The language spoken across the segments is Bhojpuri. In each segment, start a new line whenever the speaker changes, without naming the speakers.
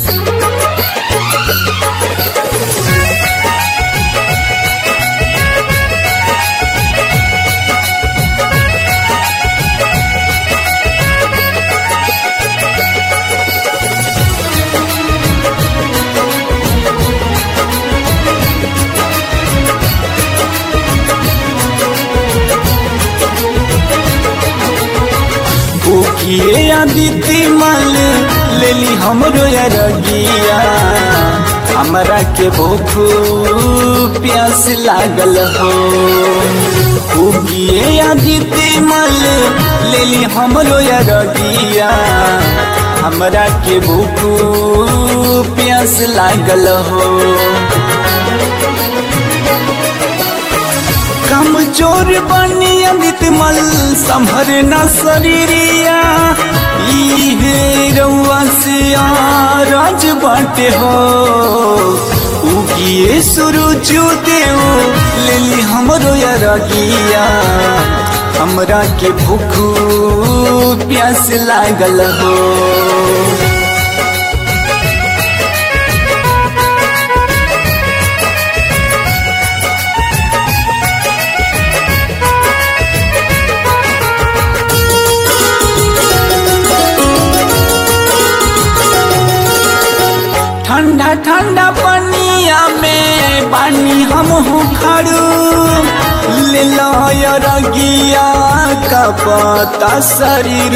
भूखिए आदित्य मल लेली हमरो रगिया, हमरा के भूख प्यास लागल हो। भूखिए आदित्य मल लेली हमरो रगिया, हमरा के भूख प्यास लागल हो। कमजोर बनी अमित मल संभर न शरीरिया, इहे रउआ से राज बाटे हो। उगिए सूरज देव लेली हमरो रगिया, हमरा के भूख प्यास लागल हो। ठंडा ठंडा पनिया में पानी हम खड़ू, ले लो रगिया का पता शरीर।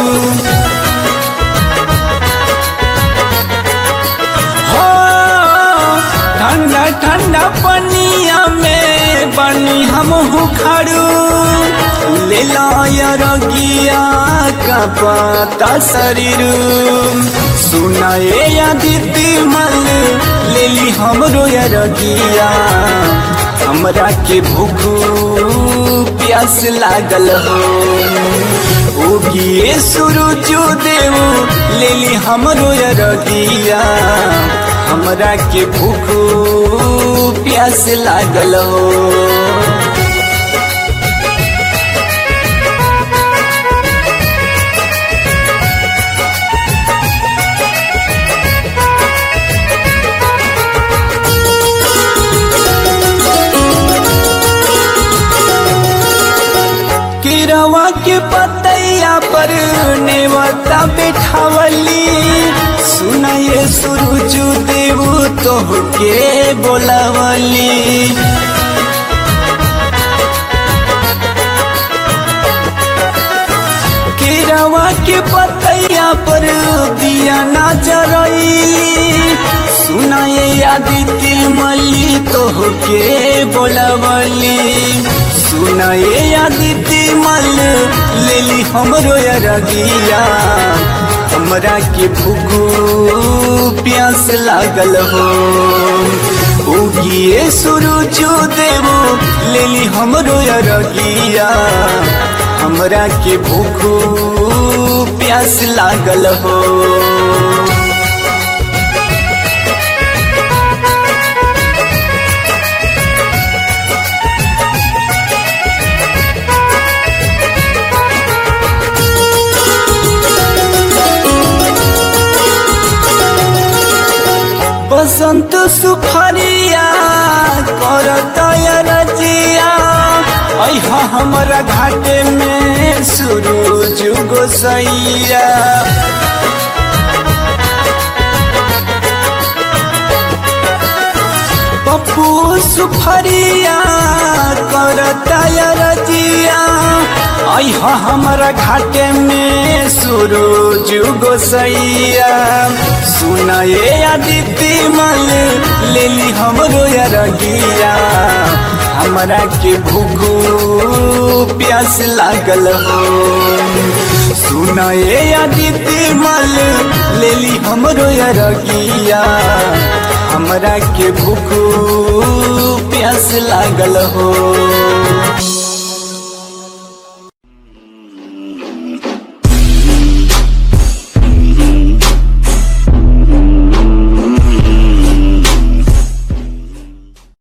हो ठंडा ठंडा पनिया में पानी हम खड़ू, ले लो रगिया का पता शरीर। सुनाए आदित्य मल लेली हमरो रगिया, हमरा के भूख प्यास लागल हो। उगिए सूरज देव लेली हमरो रगिया, हमरा के भूख प्यास लागल हो। केरवा के पतैया पर नेवता बैठावली, सुनाए सूरज देव तोहके बोलावली। केरवा के पतैया पर दिया ना जरैली, सुनाए आदित्य मल्ली तोहके बोलावली। सुनाए आदित्य मल लेली हमरो रगिया, हमरा के भूख प्यास लागल हो। उगिए सूरज देव लेली हमरो रगिया, हमरा के भूख प्यास लागल हो। बसंत सुफरिया करत रजिया, अइहा हमरा घाटे में सूरज गोसैया। पप्पू सुफरिया करत रजिया, अइहा हमरा घाटे में सूरज गोसैया। सुनाए आदित्य मल लेली हमरो रगिया, हमरा के भूख प्यास लागल हो। सुनाए आदित्य मल लेली हमरो रगिया, हमरा के भूख प्यास लागल हो।